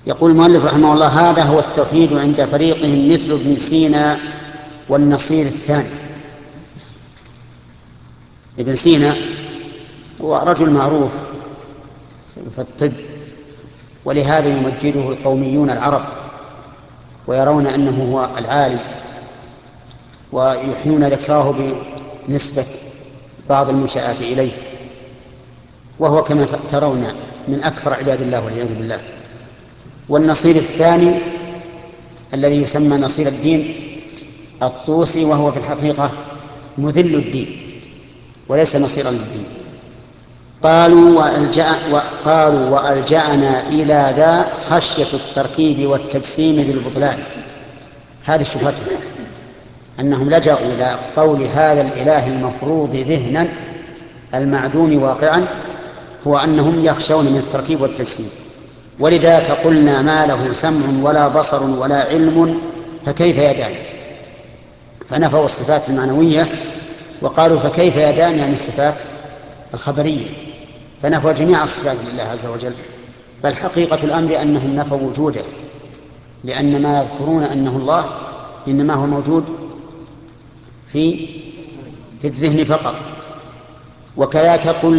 يقول المؤلف رحمه الله: هذا هو التوحيد عند فريقهم مثل ابن سينا والنصير الثاني. ابن سينا هو رجل معروف في الطب، ولهذا يمجده القوميون العرب ويرون أنه هو العالم، ويحيون ذكراه بنسبة بعض المنشآت إليه، وهو كما ترون من أكثر عباد الله والعياذ بالله. والنصير الثاني الذي يسمى نصير الدين الطوسي، وهو في الحقيقة مذل الدين وليس نصيرا للدين. قالوا وألجأنا إلى ذا خشية التركيب والتجسيم للبطلان. هذه شبهتهم، أنهم لجأوا إلى قول هذا الإله المفروض ذهنا المعدوم واقعا، هو أنهم يخشون من التركيب والتجسيم، ولذلك قلنا ما له سمع ولا بصر ولا علم فكيف يدان. فنفوا الصفات المعنوية وقالوا فكيف يدان، يعني الصفات الخبرية، فنفوا جميع الصفات لله عز وجل. بل حقيقة الأمر أنهم نفوا وجوده، لأن ما يذكرون أنه الله إنما هو موجود في الذهن فقط. وكذلك قلنا